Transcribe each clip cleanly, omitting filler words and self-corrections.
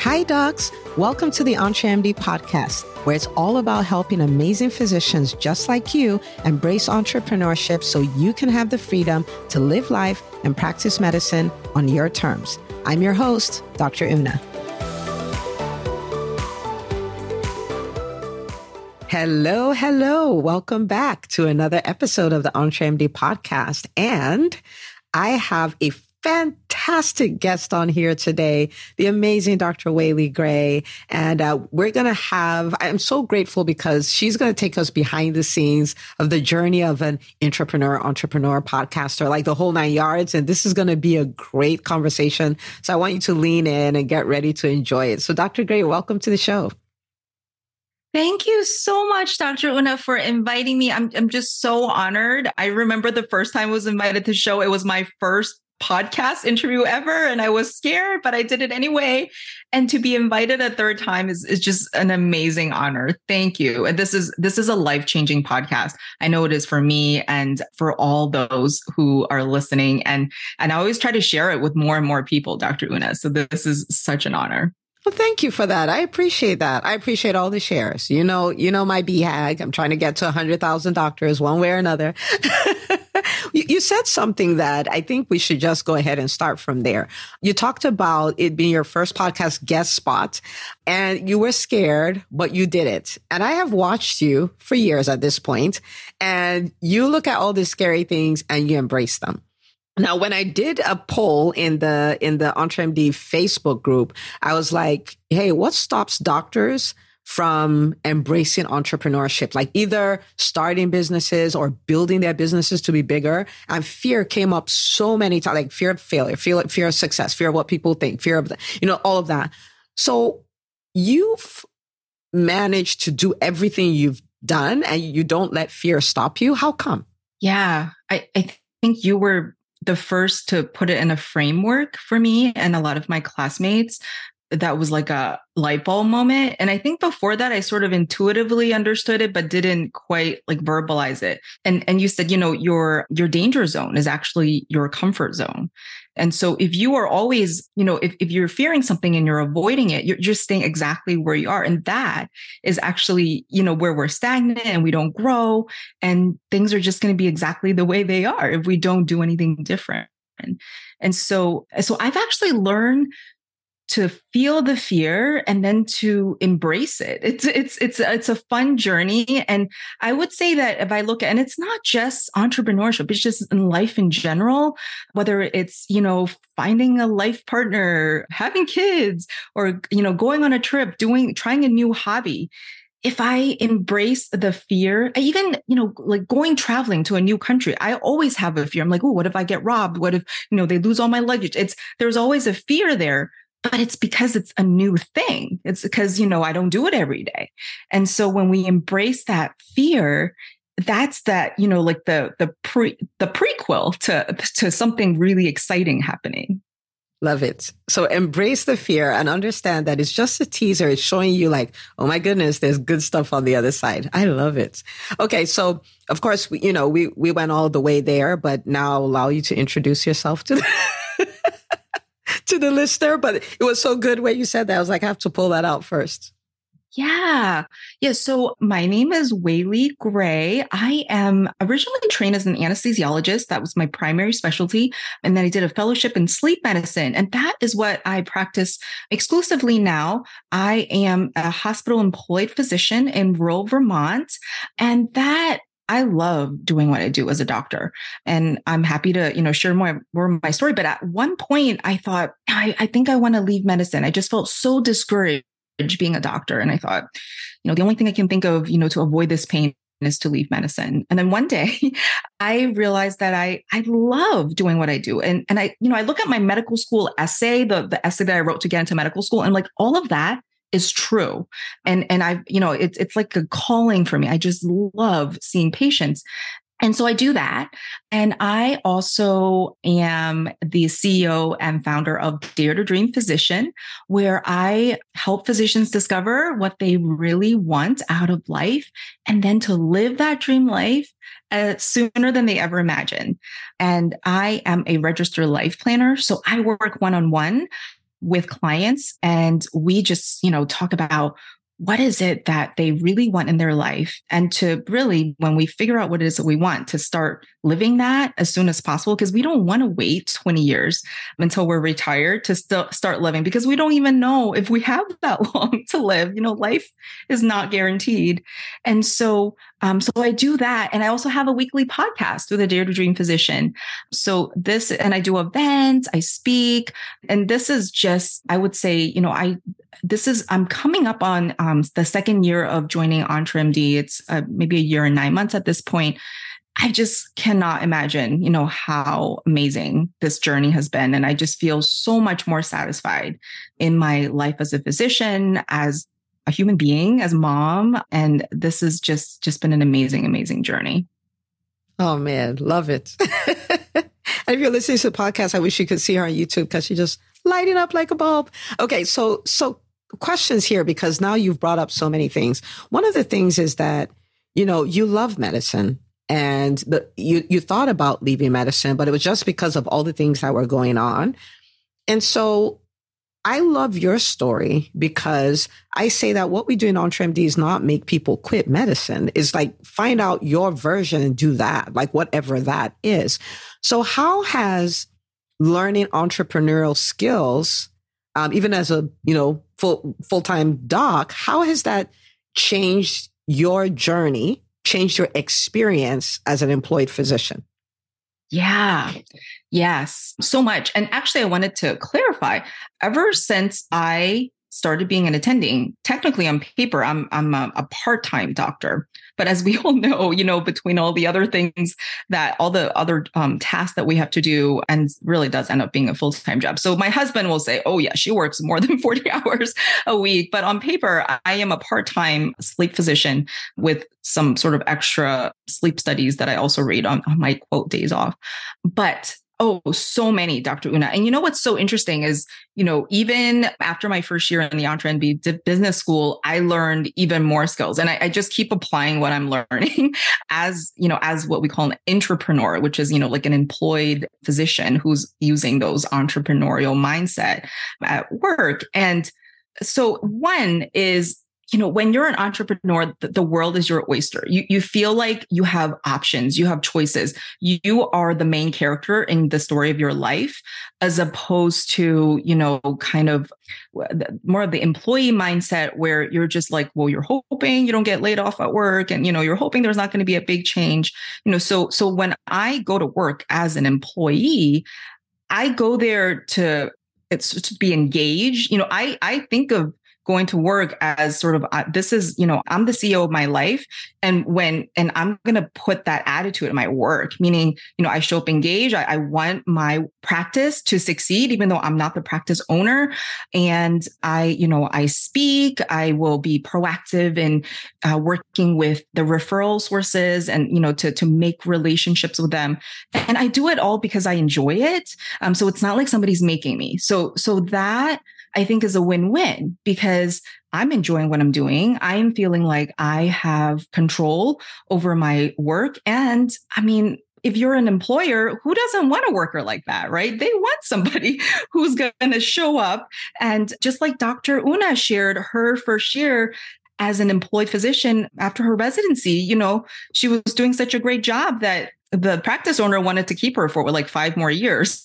Hi, docs. Welcome to the EntreMD podcast, where it's all about helping amazing physicians just like you embrace entrepreneurship so you can have the freedom to live life and practice medicine on your terms. I'm your host, Dr. Una. Hello. Welcome back to another episode of the EntreMD podcast. And I have a fantastic guest on here today, the amazing Dr. Whaley Gray. And I'm so grateful because she's going to take us behind the scenes of the journey of an entrepreneur, podcaster, like the whole 9 yards. And this is going to be a great conversation. So I want you to lean in and get ready to enjoy it. So Dr. Gray, welcome to the show. Thank you so much, Dr. Una, for inviting me. I'm just so honored. I remember the first time I was invited to the show, it was my first podcast interview ever. And I was scared, but I did it anyway. And to be invited a third time is just an amazing honor. Thank you. And this is a life-changing podcast. I know it is for me and for all those who are listening. And I always try to share it with more and more people, Dr. Una. So this is such an honor. Well, thank you for that. I appreciate that. I appreciate all the shares. You know my BHAG. I'm trying to get to 100,000 doctors one way or another. You said something that I think we should just go ahead and start from there. You talked about it being your first podcast guest spot and you were scared, but you did it. And I have watched you for years at this point, and you look at all the scary things and you embrace them. Now, when I did a poll in the EntreMD Facebook group, I was like, hey, what stops doctors from embracing entrepreneurship, like either starting businesses or building their businesses to be bigger? And fear came up so many times, like fear of failure, fear of success, fear of what people think, fear of, all of that. So you've managed to do everything you've done and you don't let fear stop you. How come? Yeah, I think you were the first to put it in a framework for me and a lot of my classmates. That was like a light bulb moment. And I think before that, I sort of intuitively understood it, but didn't quite like verbalize it. And you said, your danger zone is actually your comfort zone. And so if you are always, if you're fearing something and you're avoiding it, you're just staying exactly where you are. And that is actually, where we're stagnant and we don't grow, and things are just going to be exactly the way they are if we don't do anything different. And so I've actually learned to feel the fear and then to embrace it. It's a fun journey. And I would say that if I look at, and it's not just entrepreneurship, it's just in life in general, whether it's, finding a life partner, having kids, or, going on a trip, trying a new hobby. If I embrace the fear, I even, like traveling to a new country, I always have a fear. I'm like, oh, what if I get robbed? What if, they lose all my luggage? There's always a fear there. But it's because it's a new thing. It's because, I don't do it every day. And so when we embrace that fear, that's that, like the prequel to something really exciting happening. Love it. So embrace the fear and understand that it's just a teaser. It's showing you like, oh my goodness, there's good stuff on the other side. I love it. Okay. So of course, we went all the way there, but now I'll allow you to introduce yourself to to the listener. But it was so good when you said that. I was like, I have to pull that out first. Yeah. So my name is Whaley Gray. I am originally trained as an anesthesiologist. That was my primary specialty. And then I did a fellowship in sleep medicine. And that is what I practice exclusively now. I am a hospital employed physician in rural Vermont. And I love doing what I do as a doctor, and I'm happy to, share more of my story. But at one point I thought, I think I want to leave medicine. I just felt so discouraged being a doctor. And I thought, the only thing I can think of, to avoid this pain is to leave medicine. And then one day I realized that I love doing what I do. And I look at my medical school essay, the essay that I wrote to get into medical school, and like all of that is true. And I, it's like a calling for me. I just love seeing patients. And so I do that. And I also am the CEO and founder of Dare to Dream Physician, where I help physicians discover what they really want out of life and then to live that dream life sooner than they ever imagined. And I am a registered life planner. So I work one-on-one with clients and we just, talk about what is it that they really want in their life, and to really, when we figure out what it is that we want, to start living that as soon as possible, because we don't want to wait 20 years until we're retired to still start living, because we don't even know if we have that long to live. Life is not guaranteed. And so I do that. And I also have a weekly podcast with a Dare to Dream physician. So and I do events, I speak, and this is just, I would say, I'm coming up on the second year of joining EntreMD. It's maybe a year and 9 months at this point. I just cannot imagine, how amazing this journey has been. And I just feel so much more satisfied in my life as a physician, as a human being, as mom. And this has just been an amazing, amazing journey. Oh man, love it. And if you're listening to the podcast, I wish you could see her on YouTube because she's just lighting up like a bulb. Okay, so questions here, because now you've brought up so many things. One of the things is that, you love medicine and you thought about leaving medicine, but it was just because of all the things that were going on. And so I love your story, because I say that what we do in EntreMD is not make people quit medicine. It's like find out your version and do that, like whatever that is. So how has learning entrepreneurial skills, even as a, full-time doc, how has that changed your journey, changed your experience as an employed physician? Yeah. Yes, so much. And actually, I wanted to clarify, ever since I started being an attending, technically on paper, I'm a part-time doctor. But as we all know, between all the other things that all the other tasks that we have to do, and really does end up being a full-time job. So my husband will say, oh yeah, she works more than 40 hours a week. But on paper, I am a part-time sleep physician with some sort of extra sleep studies that I also read on my quote days off. But so many, Dr. Una. And what's so interesting is, even after my first year in the EntreMD business school, I learned even more skills. And I just keep applying what I'm learning as what we call an entrepreneur, which is, like an employed physician who's using those entrepreneurial mindset at work. And so one is, when you're an entrepreneur, the world is your oyster. You feel like you have options, you have choices. You are the main character in the story of your life, as opposed to, kind of more of the employee mindset where you're just like, well, you're hoping you don't get laid off at work, and, you're hoping there's not going to be a big change. So when I go to work as an employee, I go there to be engaged. I think of going to work as sort of, this is, I'm the CEO of my life. And I'm going to put that attitude in my work, meaning, I show up engaged. I want my practice to succeed, even though I'm not the practice owner. And I speak, I will be proactive in working with the referral sources and, to make relationships with them. And I do it all because I enjoy it. So it's not like somebody's making me. So that I think is a win-win, because I'm enjoying what I'm doing. I am feeling like I have control over my work. And I mean, if you're an employer, who doesn't want a worker like that, right? They want somebody who's going to show up. And just like Dr. Una shared her first year as an employed physician after her residency, she was doing such a great job that the practice owner wanted to keep her for like 5 more years.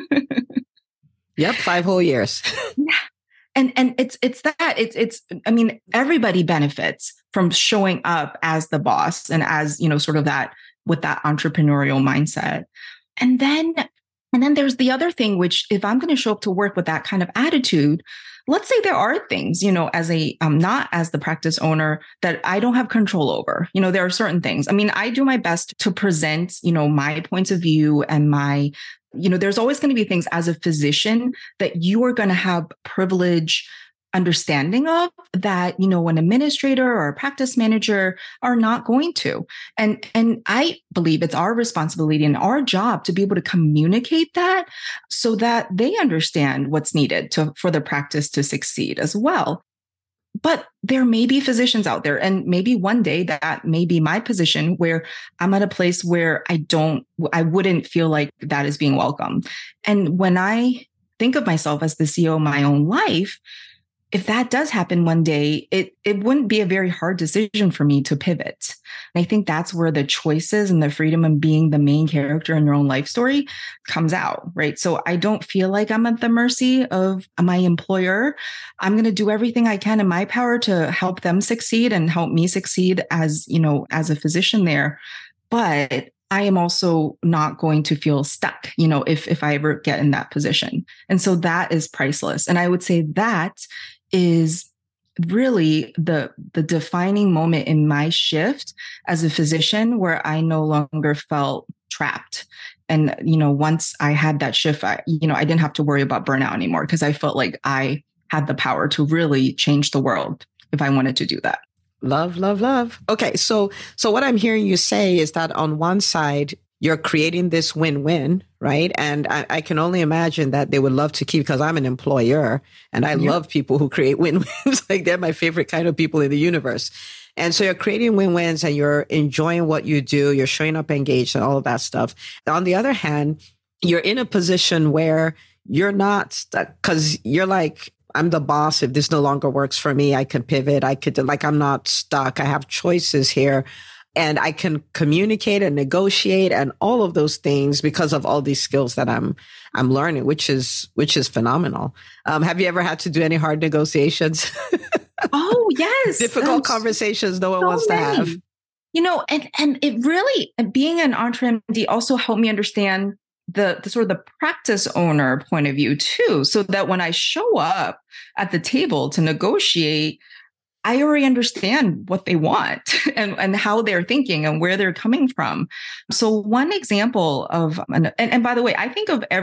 Yep. 5 whole years. Yeah. And it's I mean, everybody benefits from showing up as the boss and as, sort of that with that entrepreneurial mindset. And then there's the other thing, which if I'm going to show up to work with that kind of attitude, let's say there are things, as a, not as the practice owner, that I don't have control over. There are certain things. I mean, I do my best to present, my points of view and my, there's always going to be things as a physician that you are going to have privilege understanding of that, an administrator or a practice manager are not going to. And I believe it's our responsibility and our job to be able to communicate that so that they understand what's needed for the practice to succeed as well. But there may be physicians out there, and maybe one day that may be my position where I'm at a place where I wouldn't feel like that is being welcome. And when I think of myself as the CEO of my own life, if that does happen one day, it wouldn't be a very hard decision for me to pivot. And I think that's where the choices and the freedom of being the main character in your own life story comes out, right? So I don't feel like I'm at the mercy of my employer. I'm going to do everything I can in my power to help them succeed and help me succeed as, as a physician there. But I am also not going to feel stuck, if I ever get in that position. And so that is priceless. And I would say that is really the defining moment in my shift as a physician, where I no longer felt trapped. And, once I had that shift, I didn't have to worry about burnout anymore, because I felt like I had the power to really change the world if I wanted to do that. Love, love, love. Okay. So what I'm hearing you say is that on one side, you're creating this win-win, right? And I can only imagine that they would love to keep, because I'm an employer and I love people who create win-wins. Like, they're my favorite kind of people in the universe. And so you're creating win-wins and you're enjoying what you do. You're showing up engaged and all of that stuff. On the other hand, you're in a position where you're not stuck, because you're like, I'm the boss. If this no longer works for me, I can pivot. I'm not stuck. I have choices here. And I can communicate and negotiate and all of those things because of all these skills that I'm learning, which is phenomenal. Have you ever had to do any hard negotiations? Oh, yes. Difficult conversations no one wants to have. And it really, being an Entre MD also helped me understand the sort of the practice owner point of view too, so that when I show up at the table to negotiate, I already understand what they want and how they're thinking and where they're coming from. So one example of, and by the way, I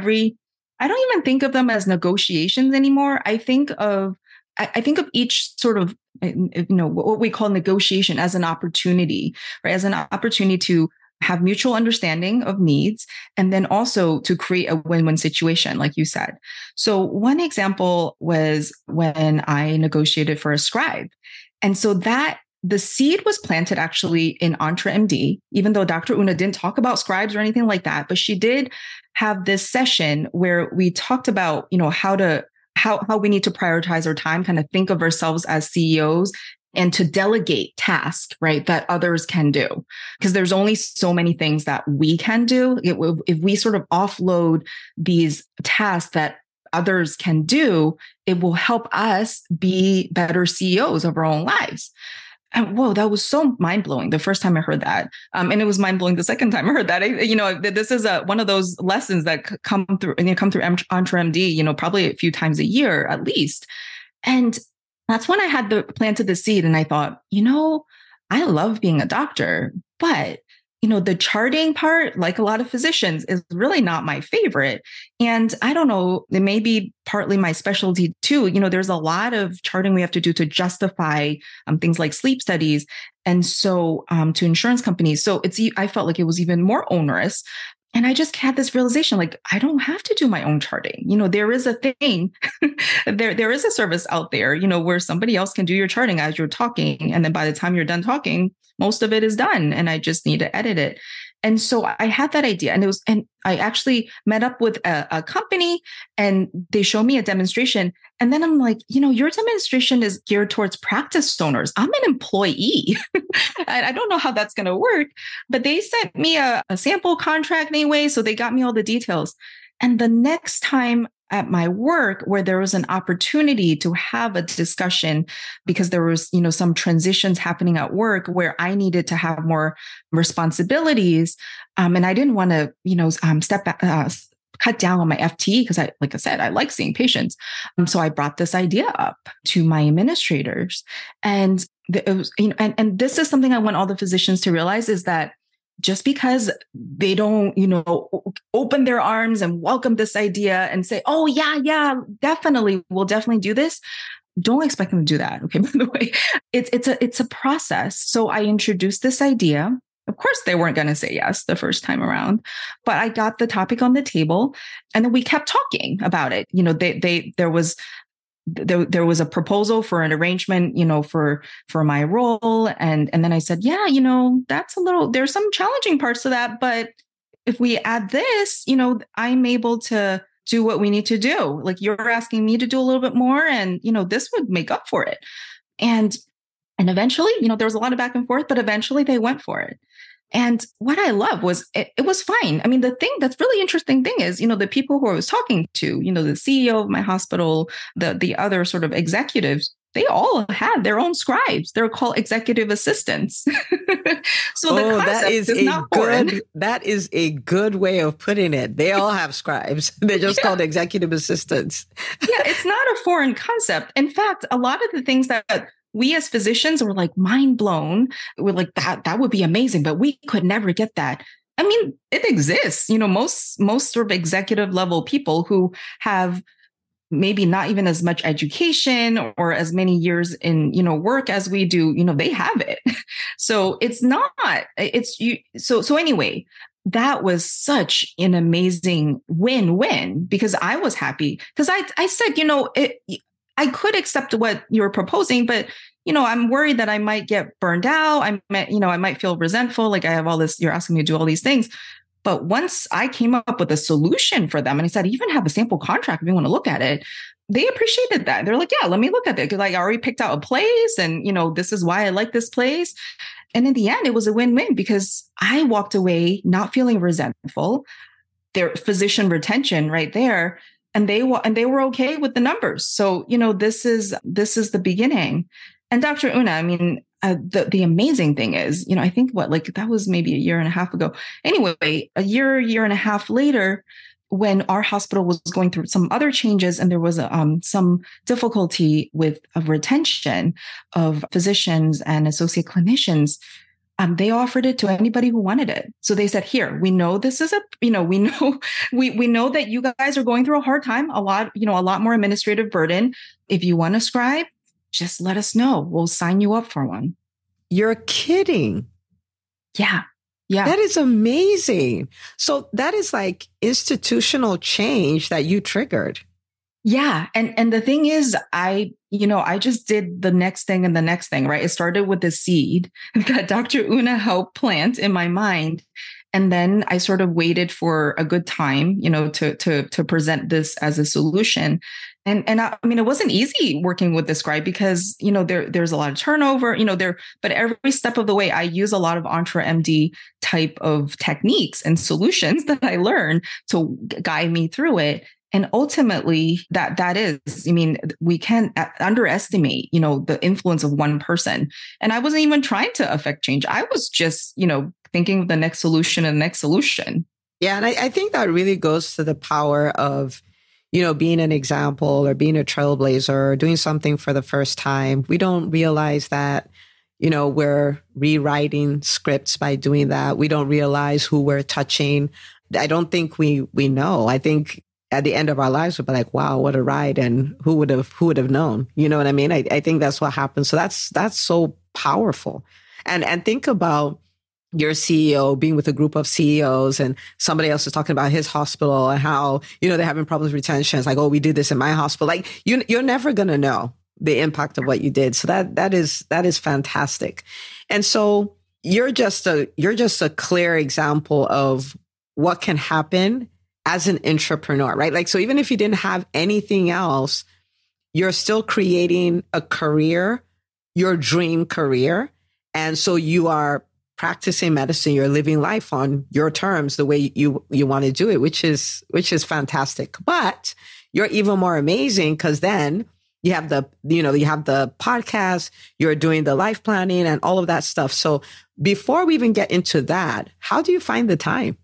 don't even think of them as negotiations anymore. I think of each sort of, what we call negotiation as an opportunity, right? As an opportunity to have mutual understanding of needs, and then also to create a win-win situation, like you said. So one example was when I negotiated for a scribe. And so that the seed was planted actually in Entre MD, even though Dr. Una didn't talk about scribes or anything like that, but she did have this session where we talked about, how we need to prioritize our time, kind of think of ourselves as CEOs, and to delegate tasks, right, that others can do. Because there's only so many things that we can do. If we sort of offload these tasks that others can do, it will help us be better CEOs of our own lives. And whoa, that was so mind-blowing the first time I heard that. And it was mind-blowing the second time I heard that. This is one of those lessons that come through Entre MD, probably a few times a year at least. And that's when I had planted the seed, and I thought, I love being a doctor, but the charting part, like a lot of physicians, is really not my favorite. And I don't know, it may be partly my specialty too. There's a lot of charting we have to do to justify things like sleep studies. And so to insurance companies. So I felt like it was even more onerous. And I just had this realization, like, I don't have to do my own charting. There is a thing, there is a service out there, where somebody else can do your charting as you're talking. And then by the time you're done talking, most of it is done, and I just need to edit it. And so I had that idea, and I actually met up with a company, and they showed me a demonstration. And then I'm like, your demonstration is geared towards practice owners. I'm an employee. I don't know how that's going to work, but they sent me a sample contract anyway. So they got me all the details. And the next time at my work, where there was an opportunity to have a discussion, because there was, some transitions happening at work where I needed to have more responsibilities. And I didn't want to, step back, cut down on my FTE, because like I said, I like seeing patients. So I brought this idea up to my administrators, and it was, and this is something I want all the physicians to realize, is that just because they don't, open their arms and welcome this idea and say, oh yeah, definitely, we'll definitely do this, don't expect them to do that. Okay. By the way, it's a process. So I introduced this idea. Of course, they weren't going to say yes the first time around, but I got the topic on the table, and then we kept talking about it. There was a proposal for an arrangement, for my role. And then I said, yeah, there's some challenging parts to that, but if we add this, I'm able to do what we need to do. Like you're asking me to do a little bit more and, this would make up for it. And eventually, there was a lot of back and forth, but eventually they went for it. And what I love was it was fine. I mean, the thing that's really interesting thing is, the people who I was talking to, the CEO of my hospital, the other sort of executives, they all had their own scribes. They're called executive assistants. So the concept is not foreign. That is a good way of putting it. They all have scribes. They're just called executive assistants. Yeah, it's not a foreign concept. In fact, a lot of the things that we as physicians were like mind blown. We're like, that would be amazing, but we could never get that. I mean, it exists. Most sort of executive level people who have maybe not even as much education or as many years in, work as we do, they have it. So so anyway, that was such an amazing win-win because I was happy because I said, I could accept what you're proposing, but, I'm worried that I might get burned out. I might feel resentful. Like I have all this, you're asking me to do all these things. But once I came up with a solution for them and I said, even have a sample contract if you want to look at it, they appreciated that. They're like, yeah, let me look at it. Because I already picked out a place and, this is why I like this place. And in the end, it was a win-win because I walked away not feeling resentful. Their physician retention right there. And they were okay with the numbers. So, this is the beginning. And Dr. Una, I mean, the amazing thing is, I think that was maybe a year and a half ago. Anyway, a year and a half later, when our hospital was going through some other changes and there was some difficulty with retention of physicians and associate clinicians, they offered it to anybody who wanted it. So they said, here, we know this is we know that you guys are going through a hard time, a lot more administrative burden. If you want to scribe, just let us know. We'll sign you up for one. You're kidding. Yeah. Yeah. That is amazing. So that is like institutional change that you triggered. Yeah. And the thing is, I just did the next thing and the next thing, right? It started with the seed that Dr. Una helped plant in my mind. And then I sort of waited for a good time, to present this as a solution. And I mean, it wasn't easy working with the scribe because, there's a lot of turnover, but every step of the way, I use a lot of EntreMD type of techniques and solutions that I learned to guide me through it. And ultimately, that is, we can't underestimate, the influence of one person. And I wasn't even trying to affect change. I was just, thinking of the next solution and the next solution. Yeah. And I think that really goes to the power of, being an example or being a trailblazer or doing something for the first time. We don't realize that, we're rewriting scripts by doing that. We don't realize who we're touching. I don't think we know. I think at the end of our lives, we'll be like, wow, what a ride. And who would have known? You know what I mean? I think that's what happens. So that's so powerful. And think about your CEO being with a group of CEOs and somebody else is talking about his hospital and how, they're having problems with retention. It's like, oh, we did this in my hospital. Like you're never going to know the impact of what you did. So that is fantastic. And so you're just a clear example of what can happen as an entrepreneur, right? Like, so even if you didn't have anything else, you're still creating a career, your dream career. And so you are practicing medicine, you're living life on your terms, the way you want to do it, which is fantastic. But you're even more amazing because then you have the podcast, you're doing the life planning and all of that stuff. So before we even get into that, how do you find the time?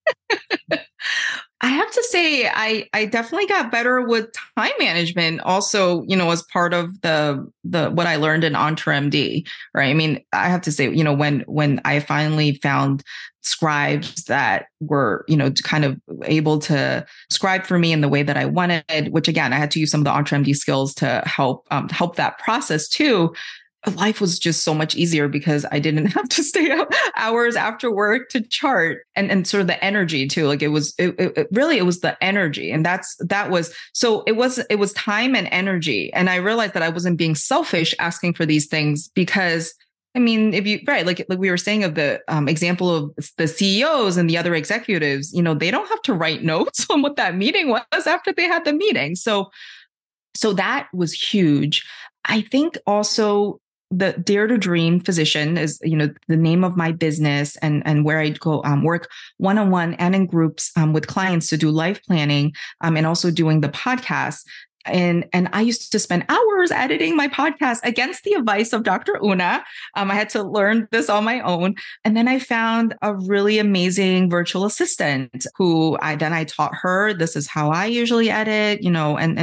I have to say, I definitely got better with time management. Also, as part of the what I learned in EntreMD, right? I mean, I have to say, when I finally found scribes that were, kind of able to scribe for me in the way that I wanted, which again, I had to use some of the EntreMD skills to help that process too. Life was just so much easier because I didn't have to stay up hours after work to chart and sort of the energy too. Like it was the energy. And it was time and energy. And I realized that I wasn't being selfish asking for these things because I mean, if you, right, like we were saying of the example of the CEOs and the other executives, they don't have to write notes on what that meeting was after they had the meeting. So that was huge. I think also the Dare to Dream Physician is, the name of my business and where I go work one-on-one and in groups with clients to do life planning and also doing the podcast. And I used to spend hours editing my podcast against the advice of Dr. Una. I had to learn this on my own. And then I found a really amazing virtual assistant who I taught her, this is how I usually edit, and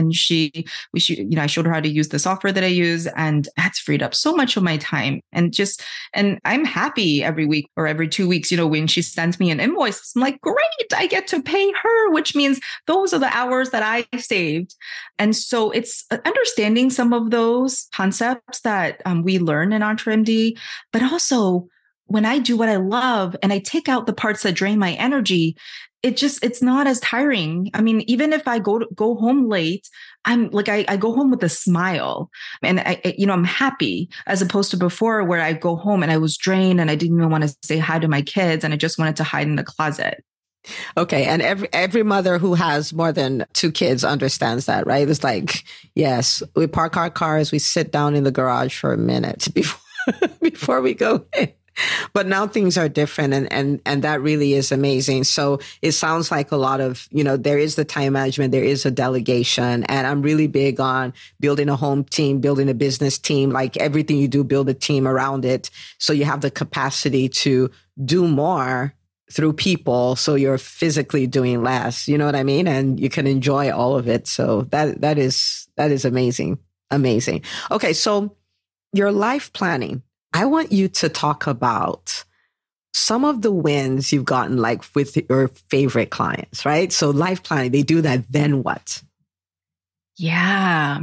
I showed her how to use the software that I use. And that's freed up so much of my time. And I'm happy every week or every 2 weeks, when she sends me an invoice, I'm like, great, I get to pay her, which means those are the hours that I saved. And so it's understanding some of those concepts that we learn in EntreMD, but also when I do what I love and I take out the parts that drain my energy, it's not as tiring. I mean, even if I go home late, I'm like, I go home with a smile and I'm happy, as opposed to before where I go home and I was drained and I didn't even want to say hi to my kids and I just wanted to hide in the closet. Okay. And every mother who has more than 2 kids understands that, right? It's like, yes, we park our cars, we sit down in the garage for a minute before we go in. But now things are different and that really is amazing. So it sounds like a lot of, there is the time management, there is a delegation, and I'm really big on building a home team, building a business team, like everything you do, build a team around it. So you have the capacity to do more through people. So you're physically doing less, you know what I mean? And you can enjoy all of it. So that is amazing. Amazing. Okay. So your life planning, I want you to talk about some of the wins you've gotten, like with your favorite clients, right? So life planning, they do that. Then what? Yeah.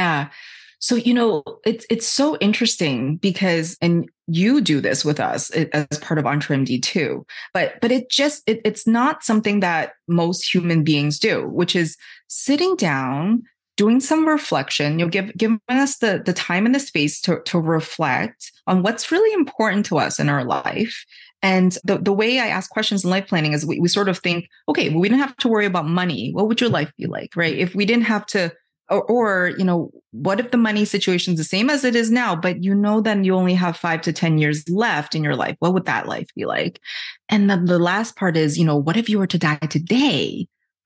So, it's so interesting because, and you do this with us as part of EntreMD too, but it's not something that most human beings do, which is sitting down, doing some reflection, giving us the time and the space to reflect on what's really important to us in our life. And the way I ask questions in life planning is we sort of think, okay, well, we didn't have to worry about money. What would your life be like, right? If we didn't have to, or what if the money situation is the same as it is now, but then you only have 5 to 10 years left in your life? What would that life be like? And then the last part is, what if you were to die today?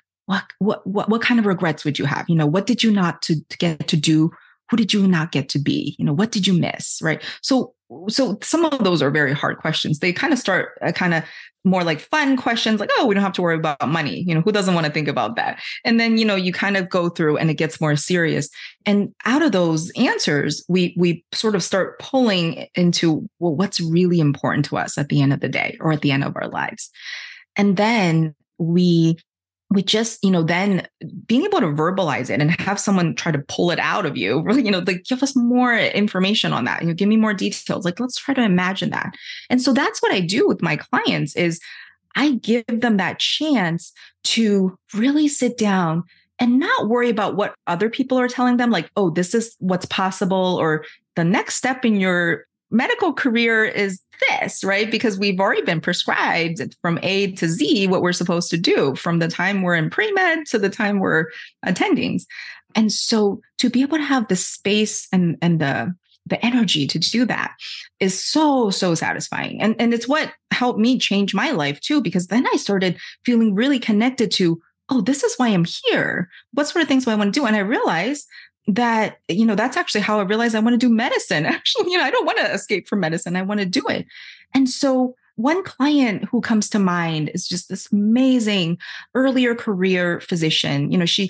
What kind of regrets would you have? What did you not to get to do? Who did you not get to be? What did you miss? Right. So some of those are very hard questions. They kind of start kind of more like fun questions, like, oh, we don't have to worry about money. Who doesn't want to think about that? And then, you kind of go through and it gets more serious. And out of those answers, we sort of start pulling into, well, what's really important to us at the end of the day or at the end of our lives. And then we just, then being able to verbalize it and have someone try to pull it out of you, really, like give us more information on that. Give me more details. Like, let's try to imagine that. And so that's what I do with my clients is I give them that chance to really sit down and not worry about what other people are telling them. Like, oh, this is what's possible, or the next step in your medical career is this, right? Because we've already been prescribed from A to Z what we're supposed to do from the time we're in pre-med to the time we're attendings. And so to be able to have the space and the energy to do that is so satisfying. And it's what helped me change my life too, because then I started feeling really connected to, oh, this is why I'm here. What sort of things do I want to do? And I realized that, that's actually how I realized I want to do medicine. Actually, I don't want to escape from medicine. I want to do it. And so one client who comes to mind is just this amazing earlier career physician.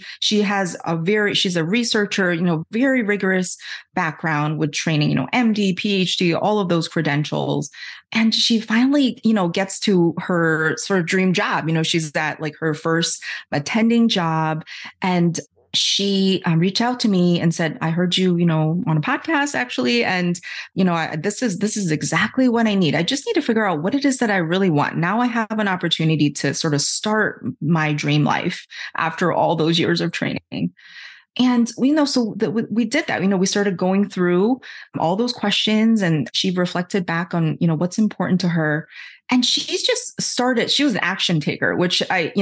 She's a researcher, very rigorous background with training, MD, PhD, all of those credentials. And she finally, gets to her sort of dream job. She's at like her first attending job, and she reached out to me and said, I heard you, on a podcast actually. And, this is exactly what I need. I just need to figure out what it is that I really want. Now I have an opportunity to sort of start my dream life after all those years of training. And we did that. We started going through all those questions, and she reflected back on, what's important to her. And she's just started, she was an action taker, which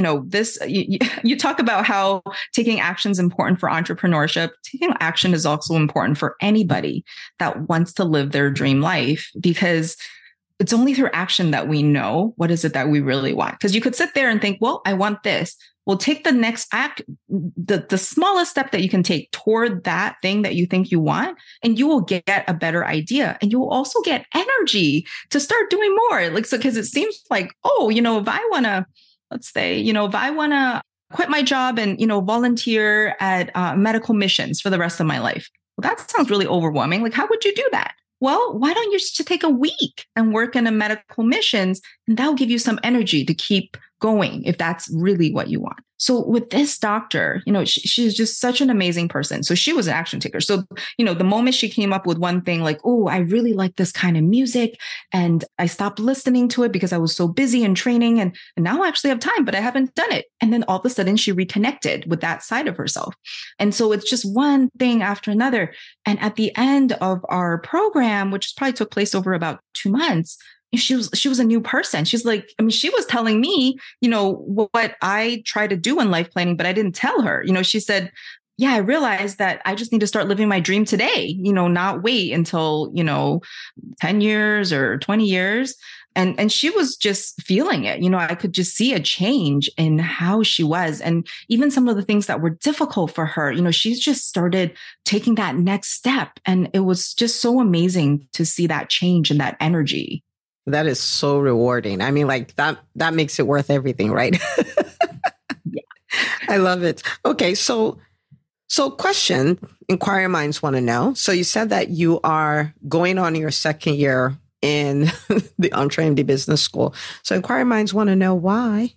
you talk about how taking action is important for entrepreneurship. Taking action is also important for anybody that wants to live their dream life, because it's only through action that we know what is it that we really want. Because you could sit there and think, well, I want this. Well, take the next act, the smallest step that you can take toward that thing that you think you want, and you will get a better idea. And you will also get energy to start doing more. Because it seems like, if I want to, let's say, if I want to quit my job and, volunteer at medical missions for the rest of my life. Well, that sounds really overwhelming. How would you do that? Well, why don't you just take a week and work in a medical missions, and that'll give you some energy to keep going if that's really what you want. So with this doctor, she's just such an amazing person. So she was an action taker. So, the moment she came up with one thing like, oh, I really like this kind of music, and I stopped listening to it because I was so busy in training, and now I actually have time, but I haven't done it. And then all of a sudden she reconnected with that side of herself. And so it's just one thing after another. And at the end of our program, which probably took place over about 2 months, she was a new person. She's like, she was telling me, what I try to do in life planning, but I didn't tell her. She said, yeah, I realized that I just need to start living my dream today, not wait until, 10 years or 20 years. And she was just feeling it. I could just see a change in how she was. And even some of the things that were difficult for her, she's just started taking that next step. And it was just so amazing to see that change and that energy. That is so rewarding. That makes it worth everything, right? Yeah. I love it. Okay. So question, inquiring minds want to know. So you said that you are going on your second year in the EntreMD Business School. So inquiring minds want to know why.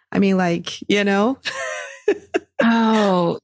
Oh,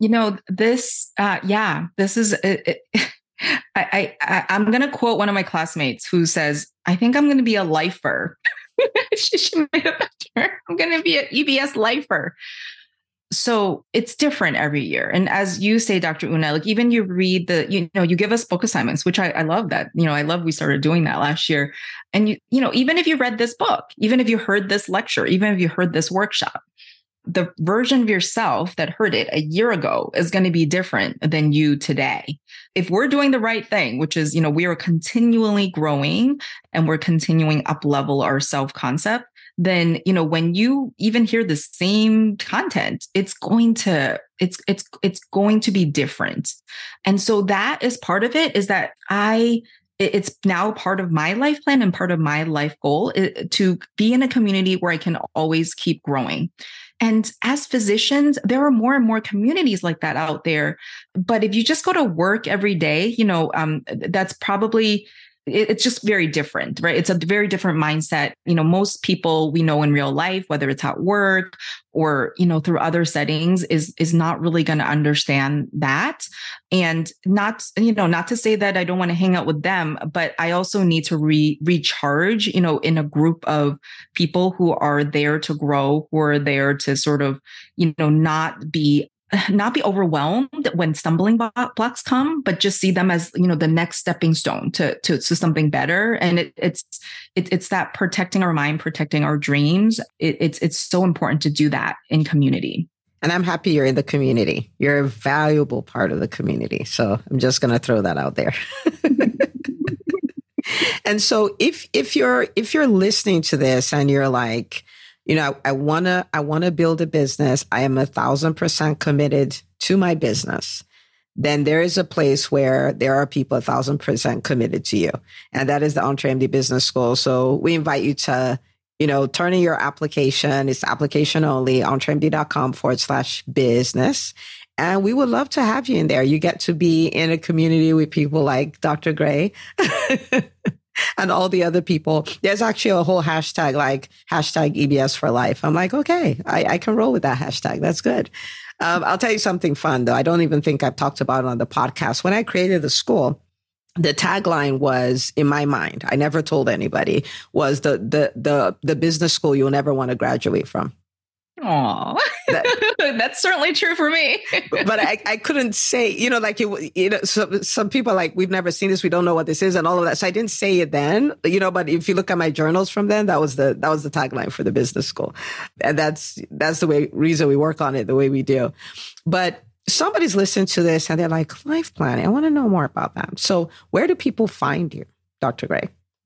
this is it. I'm going to quote one of my classmates who says, I think I'm going to be a lifer. She made up a term. I'm going to be an EBS lifer. So it's different every year. And as you say, Dr. Una, even you read you give us book assignments, which I love that. I love we started doing that last year. And even if you read this book, even if you heard this lecture, even if you heard this workshop, the version of yourself that heard it a year ago is going to be different than you today. If we're doing the right thing, which is, we are continually growing and we're continuing up level our self-concept, then, when you even hear the same content, it's going to be different. And so that is part of it, is that it's now part of my life plan and part of my life goal to be in a community where I can always keep growing. And as physicians, there are more and more communities like that out there. But if you just go to work every day, that's probably, it's just very different, right? It's a very different mindset. Most people we know in real life, whether it's at work or, through other settings, is not really going to understand that. And not to say that I don't want to hang out with them, but I also need to recharge, in a group of people who are there to grow, who are there to sort of, not be overwhelmed when stumbling blocks come, but just see them as, the next stepping stone to something better. And it's that protecting our mind, protecting our dreams. It's so important to do that in community. And I'm happy you're in the community. You're a valuable part of the community. So I'm just going to throw that out there. And so if you're listening to this and you're like, I want to build a business, I am 1,000% committed to my business, then there is a place where there are people 1,000% committed to you. And that is the EntreMD Business School. So we invite you to, turn in your application. It's application only, entremd.com/business. And we would love to have you in there. You get to be in a community with people like Dr. Gray. And all the other people. There's actually a whole hashtag, like hashtag EBS for life. I'm like, okay, I can roll with that hashtag. That's good. I'll tell you something fun, though. I don't even think I've talked about it on the podcast. When I created the school, the tagline was, in my mind, I never told anybody, was the business school you'll never want to graduate from. Aw, that's certainly true for me. But I couldn't say, like, some people are like, we've never seen this. We don't know what this is and all of that. So I didn't say it then, but if you look at my journals from then, that was the tagline for the business school. And that's the reason we work on it the way we do. But somebody's listening to this and they're like, life planning, I want to know more about that. So where do people find you, Dr. Gray?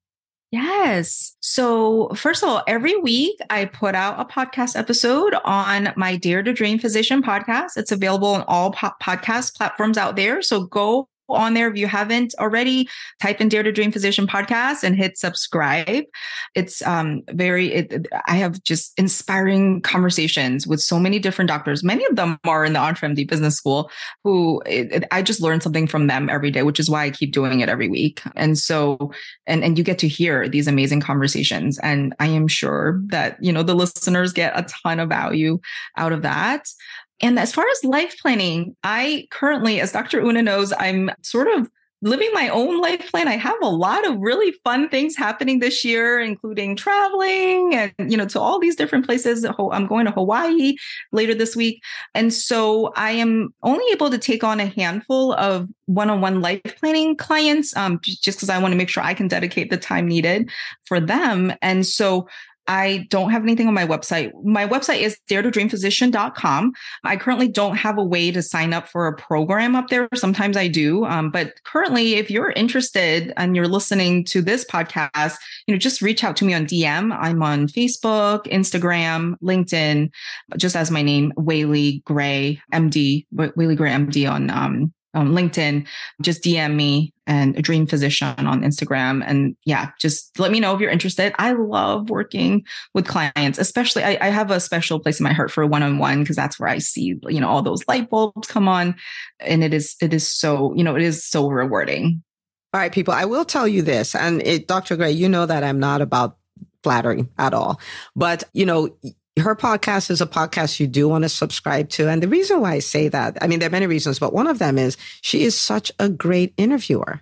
Yes. So first of all, every week I put out a podcast episode on my Dare to Dream Physician podcast. It's available on all podcast platforms out there. So go on there. If you haven't already, type in Dare to Dream Physician podcast and hit subscribe. It's I have just inspiring conversations with so many different doctors. Many of them are in the EntreMD Business School who I just learn something from them every day, which is why I keep doing it every week. And so, and you get to hear these amazing conversations. And I am sure that, the listeners get a ton of value out of that. And as far as life planning, I currently, as Dr. Una knows, I'm sort of living my own life plan. I have a lot of really fun things happening this year, including traveling and, to all these different places. I'm going to Hawaii later this week. And so I am only able to take on a handful of one-on-one life planning clients, just because I want to make sure I can dedicate the time needed for them. And so I don't have anything on my website. My website is daretodreamphysician.com. I currently don't have a way to sign up for a program up there. Sometimes I do. But currently, if you're interested and you're listening to this podcast, just reach out to me on DM. I'm on Facebook, Instagram, LinkedIn, just as my name, Whaley Gray, MD, Whaley Gray, MD on LinkedIn. Just DM me and a Dream Physician on Instagram. And yeah, just let me know if you're interested. I love working with clients, especially I have a special place in my heart for one-on-one because that's where I see, all those light bulbs come on. And it is so, it is so rewarding. All right, people, I will tell you this, and Dr. Gray, that I'm not about flattering at all, but her podcast is a podcast you do want to subscribe to. And the reason why I say that, there are many reasons, but one of them is she is such a great interviewer.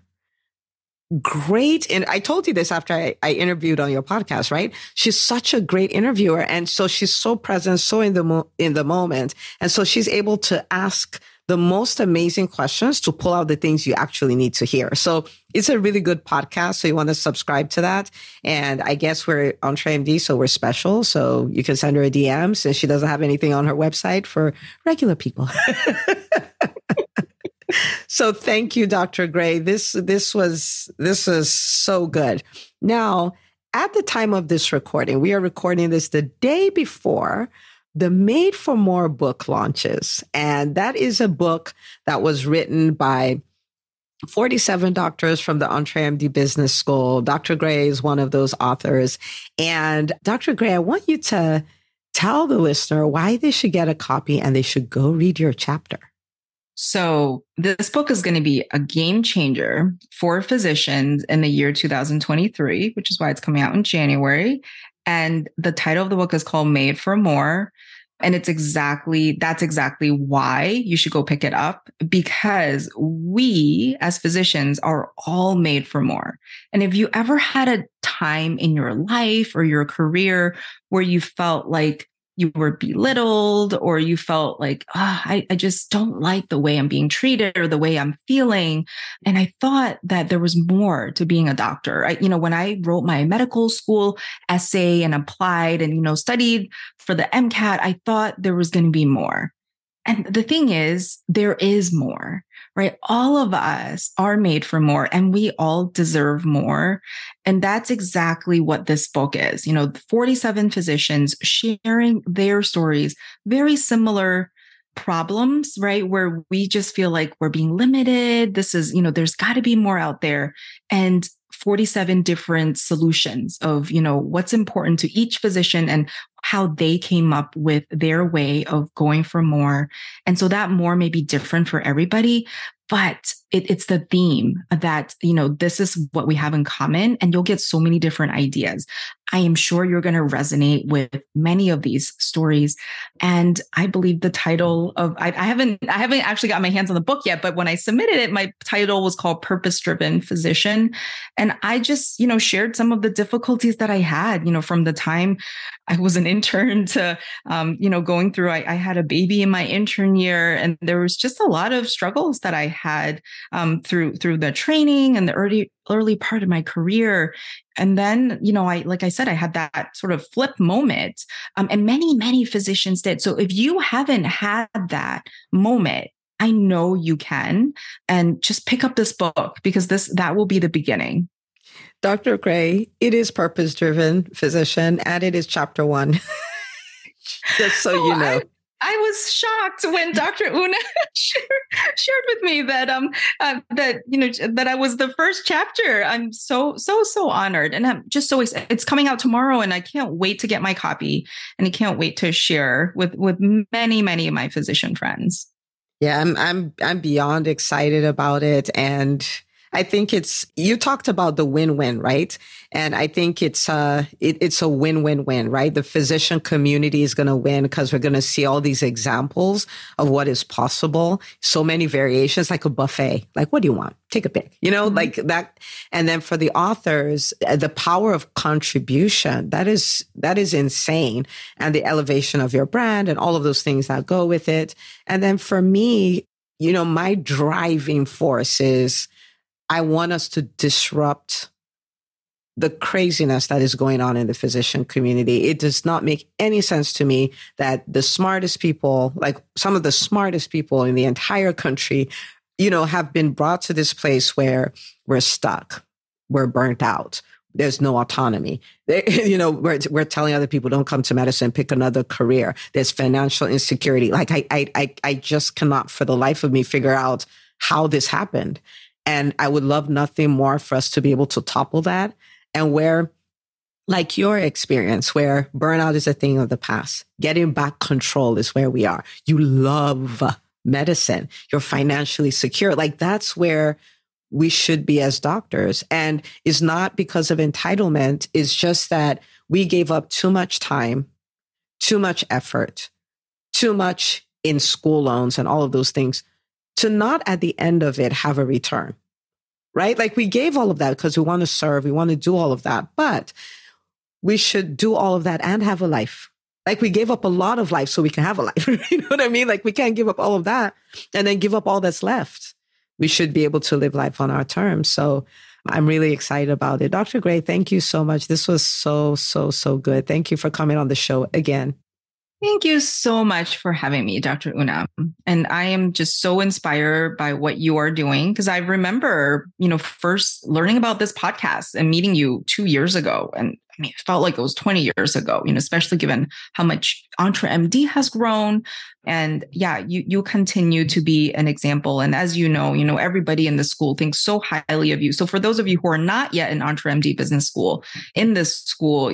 And I told you this after I interviewed on your podcast, right? She's such a great interviewer. And so she's so present, so in the moment. And so she's able to ask the most amazing questions to pull out the things you actually need to hear. So it's a really good podcast. So you want to subscribe to that. And I guess we're on EntreMD, so we're special. So you can send her a DM since she doesn't have anything on her website for regular people. So thank you, Dr. Gray. This was so good. Now, at the time of this recording, we are recording this the day before the Made for More book launches. And that is a book that was written by 47 doctors from the EntreMD Business School. Dr. Gray is one of those authors. And Dr. Gray, I want you to tell the listener why they should get a copy and they should go read your chapter. So this book is going to be a game changer for physicians in the year 2023, which is why it's coming out in January. And the title of the book is called Made for More. And that's exactly why you should go pick it up, because we as physicians are all made for more. And if you ever had a time in your life or your career where you felt like you were belittled or you felt like, I just don't like the way I'm being treated or the way I'm feeling. And I thought that there was more to being a doctor. When I wrote my medical school essay and applied and, studied for the MCAT, I thought there was going to be more. And the thing is, there is more, right? All of us are made for more and we all deserve more. And that's exactly what this book is. 47 physicians sharing their stories, very similar problems, right? Where we just feel like we're being limited. This is, there's got to be more out there. And 47 different solutions of, what's important to each physician and how they came up with their way of going for more. And so that more may be different for everybody, but it's the theme that, this is what we have in common, and you'll get so many different ideas. I am sure you're going to resonate with many of these stories. And I believe the title of, I haven't actually got my hands on the book yet, but when I submitted it, my title was called Purpose Driven Physician. And I just, shared some of the difficulties that I had, from the time I was an intern to, going through, I had a baby in my intern year, and there was just a lot of struggles that I had through the training and the early part of my career. And then, like I said, I had that sort of flip moment, and many, many physicians did. So if you haven't had that moment, I know you can, and just pick up this book, because that will be the beginning. Dr. Gray, it is Purpose Driven Physician, and it is chapter 1. Just so you know. I was shocked when Dr. Una shared with me that that I was the first chapter. I'm so honored, and I'm just so excited. It's coming out tomorrow, and I can't wait to get my copy, and I can't wait to share with many of my physician friends. Yeah, I'm beyond excited about it, and I think you talked about the win-win, right? And I think it's a win-win-win, right? The physician community is going to win because we're going to see all these examples of what is possible. So many variations, like a buffet. Like, what do you want? Take a pick, like that. And then for the authors, the power of contribution, that is insane. And the elevation of your brand and all of those things that go with it. And then for me, my driving force is, I want us to disrupt the craziness that is going on in the physician community. It does not make any sense to me that the smartest people, like some of the smartest people in the entire country, have been brought to this place where we're stuck, we're burnt out. There's no autonomy. We're telling other people, don't come to medicine, pick another career. There's financial insecurity. Like I just cannot for the life of me figure out how this happened. And I would love nothing more for us to be able to topple that, and where, like your experience, where burnout is a thing of the past, getting back control is where we are. You love medicine. You're financially secure. Like that's where we should be as doctors. And it's not because of entitlement. It's just that we gave up too much time, too much effort, too much in school loans and all of those things, to not at the end of it have a return, right? Like we gave all of that because we want to serve, we want to do all of that, but we should do all of that and have a life. Like we gave up a lot of life so we can have a life. You know what I mean? Like we can't give up all of that and then give up all that's left. We should be able to live life on our terms. So I'm really excited about it. Dr. Gray, thank you so much. This was so good. Thank you for coming on the show again. Thank you so much for having me, Dr. Una. And I am just so inspired by what you are doing, because I remember, first learning about this podcast and meeting you 2 years ago. And I mean, it felt like it was 20 years ago, especially given how much EntreMD has grown. And yeah, you continue to be an example. And as you know, everybody in the school thinks so highly of you. So for those of you who are not yet in EntreMD Business School, in this school,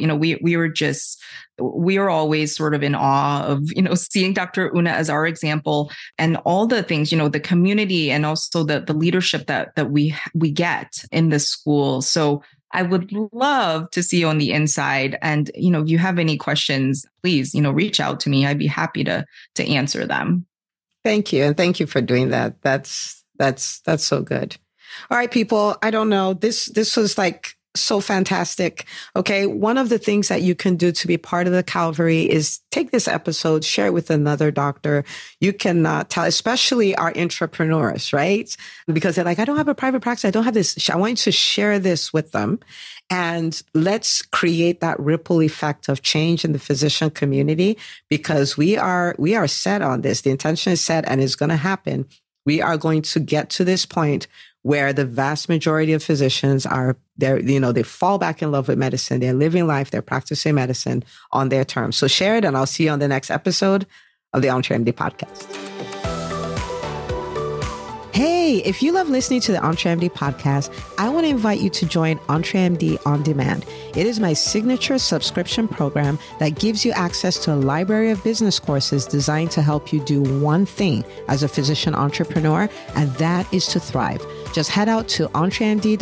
we are always sort of in awe of, seeing Dr. Una as our example, and all the things, the community, and also the leadership that we get in this school. So I would love to see you on the inside. And, if you have any questions, please, reach out to me. I'd be happy to answer them. Thank you. And thank you for doing that. That's so good. All right, people. I don't know. This was like so fantastic. Okay. One of the things that you can do to be part of the Calvary is take this episode, share it with another doctor. You cannot tell, especially our entrepreneurs, right? Because they're like, I don't have a private practice. I don't have this. I want you to share this with them. And let's create that ripple effect of change in the physician community, because we are set on this. The intention is set and it's going to happen. We are going to get to this point where the vast majority of physicians they fall back in love with medicine. They're living life. They're practicing medicine on their terms. So share it, and I'll see you on the next episode of the EntreMD podcast. Hey, if you love listening to the EntreMD podcast, I want to invite you to join EntreMD On Demand. It is my signature subscription program that gives you access to a library of business courses designed to help you do one thing as a physician entrepreneur, and that is to thrive. Just head out to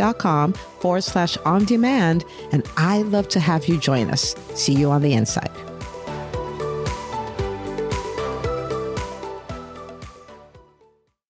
entremd.com/on demand, and I'd love to have you join us. See you on the inside.